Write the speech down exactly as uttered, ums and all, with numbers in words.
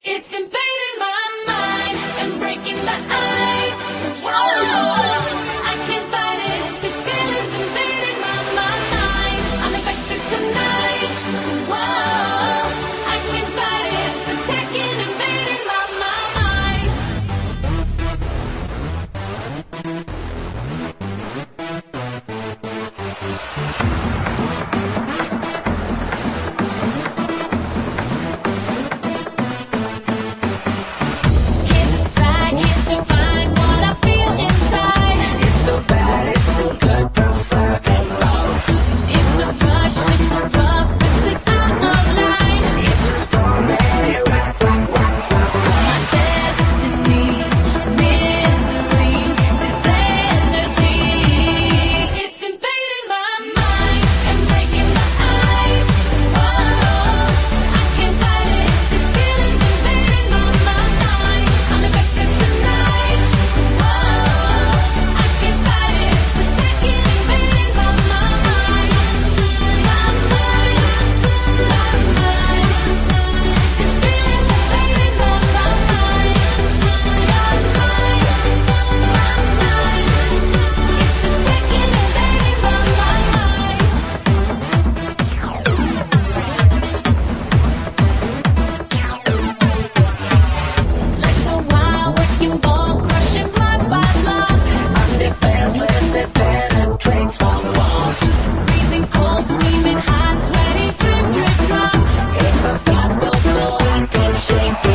It's invading my mind and breaking my eyes. Whoa, I can't fight it. This feeling's invading my, my mind. I'm infected tonight. Whoa, I can't fight it. It's attacking, invading my, my mind. Can't decide, can't define what I feel inside. It's so bad, it's so good, prefer and love. It's a rush, it's a rough, this is out of line. It's a storm and it rock, rock, rocks my My mind. destiny, misery, this energy. It's invading my mind and breaking my eyes. Whoa, I can't fight it. This feeling's invading my, my mind. I'm infected tonight. Whoa, I can't fight it. It's attacking, invading my, my mind. My mind, my mind. This feeling's invading my, my mind. My mind, my mind. It's attacking, invading my, my mind. Like a wild wrecking ball, crushing block by block. I'm defenseless, it penetrates my walls. Freezing cold, steaming hot, sweaty, drip, drip, drop. It's unstoppable, I can't shake